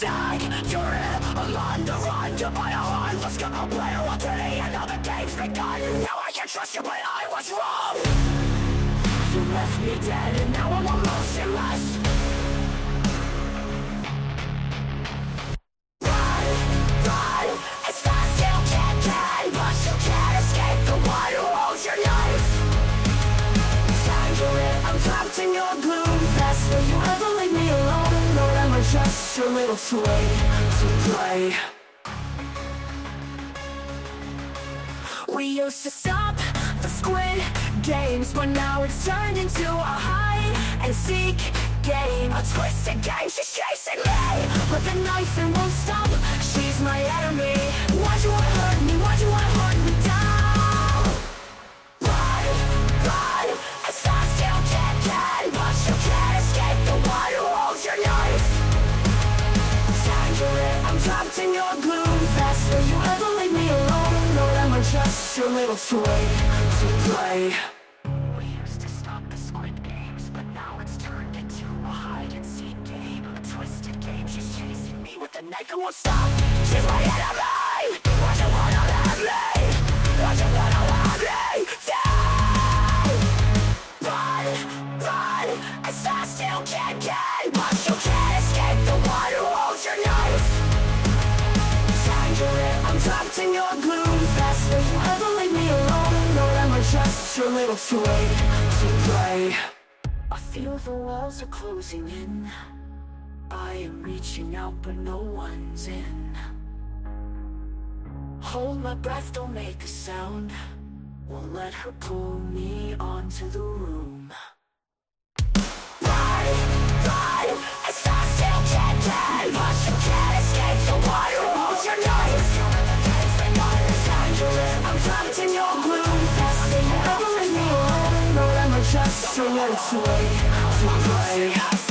Tag, you're in a line to run. You're by a line, let's go play a to the end of the game's begun. Now I can trust you, but I was wrong. You left me dead and now I'm emotionless. Run, as fast you can, but you can't escape the one who holds your knife. Tangle, I'm trapped in your gloom. Fast, will you ever leave me alone? Or am I just your little toy to play? We used to stop the Squid Games, but now it's turned into a hide-and-seek game. A twisted game, she's chasing me with a knife and won't stop. She's my enemy. Why'd you wanna hurt me? Why'd you wanna hunt me down? Run, as fast you can, but you can't escape the one who holds your knife. I'm trapped in your gloom. Fast, will you ever leave me alone? Or am I just your little toy to play? We used to stop the Squid Games, but now it's turned into a hide-and-seek game. A twisted game, she's chasing me with a knife and won't stop. She's my enemy. Why'd you wanna let me? Why'd you wanna let me down? Run, as fast you can, but you can't escape the one who holds your knife. I'm trapped in your gloom. Fast, will you ever leave me alone? Or am I just your little toy to play? I feel the walls are closing in. I am reaching out but no one's in. Hold my breath, don't make a sound. Won't let her pull me onto the room. Run, as fast you can, but you can't escape the one who holds your knife. I'm trapped in your gloom. Fast, will you ever leave me alone? Or am I just your little toy to play?